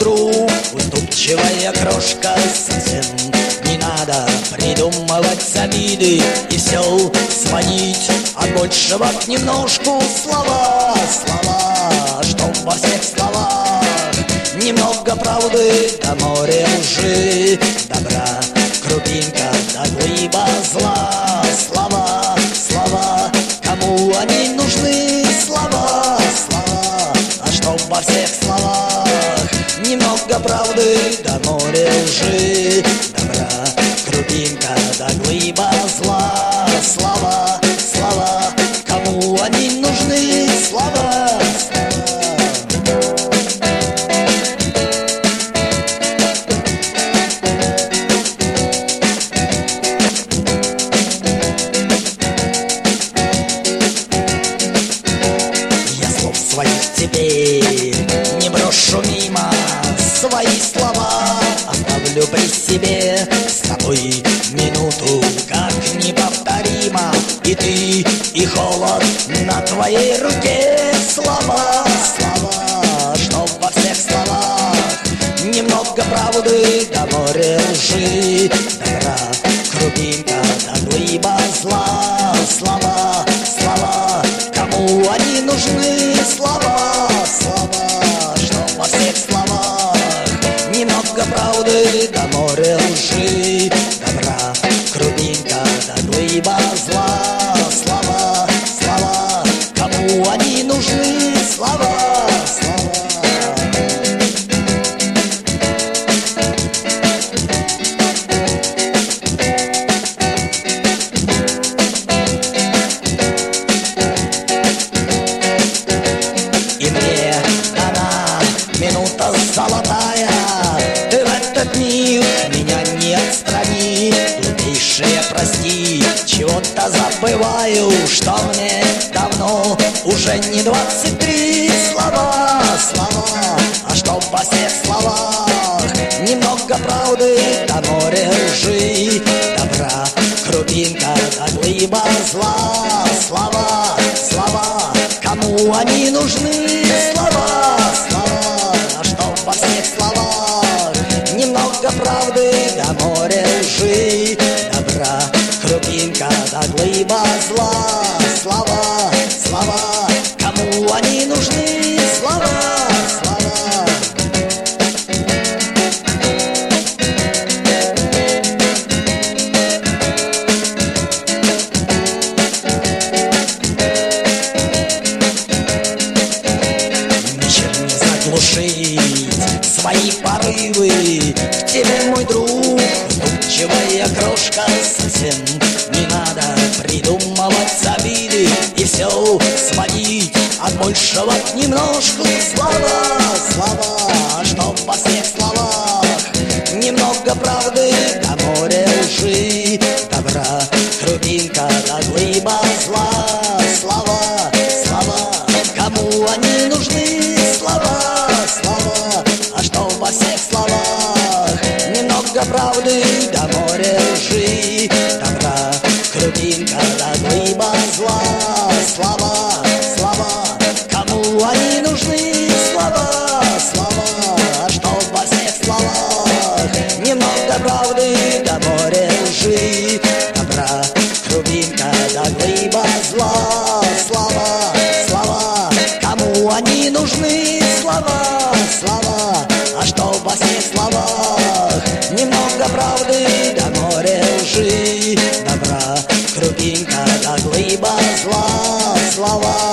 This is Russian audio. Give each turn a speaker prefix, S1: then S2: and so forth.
S1: друг, уступчивая крошка, совсем не надо придумывать обиды и все сводить от большего к немножку. Слова, слова, чтоб во всех словах немного правды, до моря лжи, добра крупинка, до глыба зла. Слова, слова, кому они нужны? Слова, слова, а чтоб во всех словах немного правды, до моря лжи, добра крупинка, до глыба зла. Слова, слова, кому они нужны? Слова, своих теперь не брошу мимо, свои слова оставлю при себе. С тобой минуту как неповторимо, и ты, и холод на твоей руке. Слова, слова, чтоб во всех словах немного правды, до моря лжи, добра крупинка, до глыба зла. Слова, слова, кому они нужны? Слова, слова, что во всех словах немного правды, до моря лжи, добра крупинка, до глыба зла. Слова, слова, кому они нужны? Слова, слова. Минута золотая, ты в этот миг меня не отстрани. Глупейшее, прости, чего-то забываю, что мне давно уже не 23. Слова, слова, а что во всех словах немного правды, до моря лжи, добра крупинка, до глыба зла. Слова, слова, кому они нужны? Слова, слова, во всех словах немного правды, до моря лжи, добра крупинка, до глыба зла. Слова, слова, кому они нужны? Слова, слова. Ничем не заглушить свои порывы, к тебе, мой друг, уступчивая крошка, совсем не надо придумывать обиды и все сводить от большего к немножку. Слова, слова, чтоб во всех словах немного правды, до моря лжи, добра крупинка, до глыба зла. Слова, слова, кому они нужны? Слова, слова, а что во всех словах немного правды, до моря лжи, добра крупинка, до глыба зла. Слова, слова, кому они нужны? Слова, слова, а что во всех словах немного правды, до моря лжи, добра крупинка, до глыба зла. Слова, слова, кому они нужны? Слова, слова, а что во всех словах немного правды, до моря лжи, добра крупинка, до глыба зла. Слова.